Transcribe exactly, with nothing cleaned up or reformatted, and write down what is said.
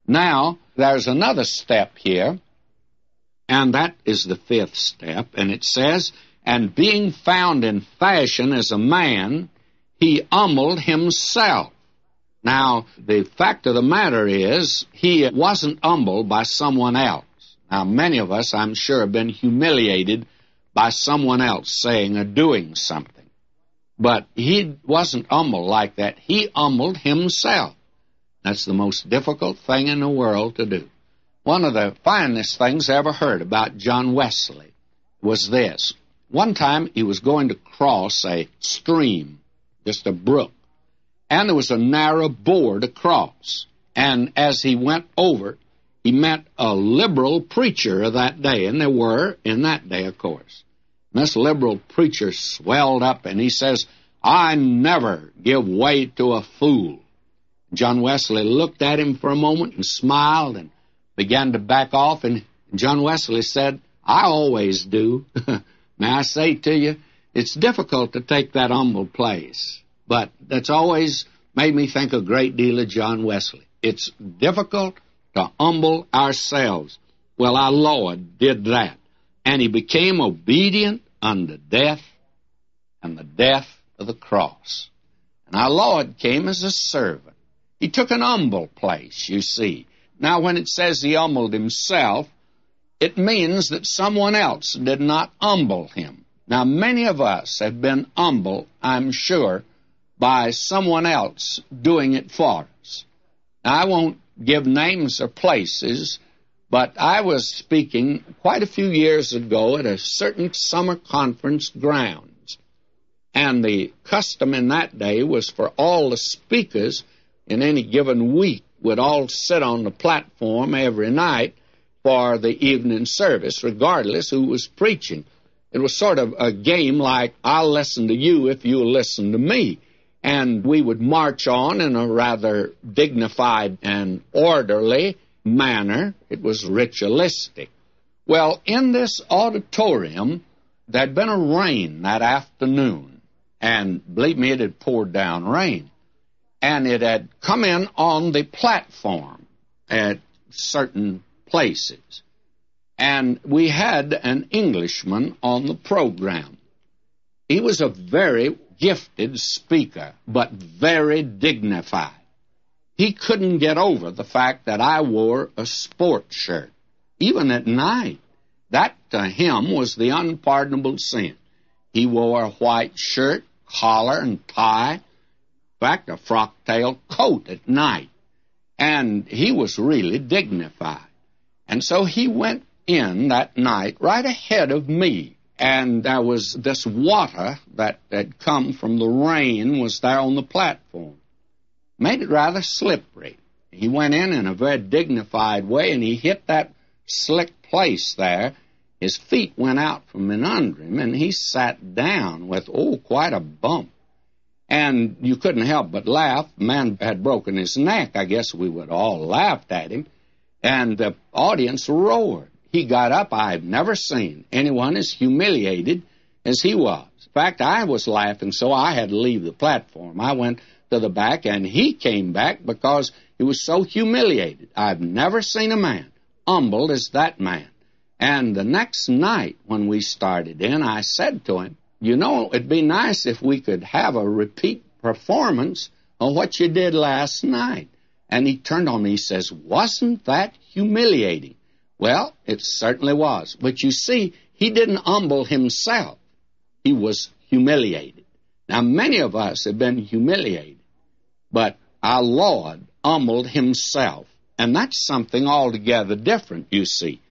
Now, there's another step here, and that is the fifth step, and it says, and being found in fashion as a man, he humbled himself. Now, the fact of the matter is, he wasn't humbled by someone else. Now, many of us, I'm sure, have been humiliated by someone else saying or doing something. But he wasn't humbled like that. He humbled himself. That's the most difficult thing in the world to do. One of the finest things I ever heard about John Wesley was this. One time he was going to cross a stream, just a brook, and there was a narrow board across. And as he went over, he met a liberal preacher of that day, and there were in that day, of course. And this liberal preacher swelled up, and he says, I never give way to a fool. John Wesley looked at him for a moment and smiled and began to back off, and John Wesley said, I always do. May I say to you, it's difficult to take that humble place, but that's always made me think a great deal of John Wesley. It's difficult to humble ourselves. Well, our Lord did that, and he became obedient unto death, and the death of the cross. And our Lord came as a servant. He took an humble place, you see. Now, when it says he humbled himself, it means that someone else did not humble him. Now, many of us have been humbled, I'm sure, by someone else doing it for us. Now, I won't give names or places, but I was speaking quite a few years ago at a certain summer conference grounds. And the custom in that day was for all the speakers in any given week would all sit on the platform every night for the evening service, regardless who was preaching. It was sort of a game like, I'll listen to you if you'll listen to me. And we would march on in a rather dignified and orderly manner. It was ritualistic. Well, in this auditorium, there'd been a rain that afternoon. And believe me, it had poured down rain. And it had come in on the platform at certain places. And we had an Englishman on the program. He was a very gifted speaker, but very dignified. He couldn't get over the fact that I wore a sports shirt, even at night. That, to him, was the unpardonable sin. He wore a white shirt, collar, and tie. In fact, a frock-tailed coat at night. And he was really dignified. And so he went in that night right ahead of me. And there was this water that had come from the rain was there on the platform. Made it rather slippery. He went in in a very dignified way, and he hit that slick place there. His feet went out from in under him, and he sat down with, oh, quite a bump. And you couldn't help but laugh. The man had broken his neck. I guess we would all laughed at him. And the audience roared. He got up. I've never seen anyone as humiliated as he was. In fact, I was laughing, so I had to leave the platform. I went to the back, and he came back because he was so humiliated. I've never seen a man humbled as that man. And the next night when we started in, I said to him, you know, it'd be nice if we could have a repeat performance of what you did last night. And he turned on me, he says, wasn't that humiliating? Well, it certainly was. But you see, he didn't humble himself. He was humiliated. Now, many of us have been humiliated, but our Lord humbled himself. And that's something altogether different, you see.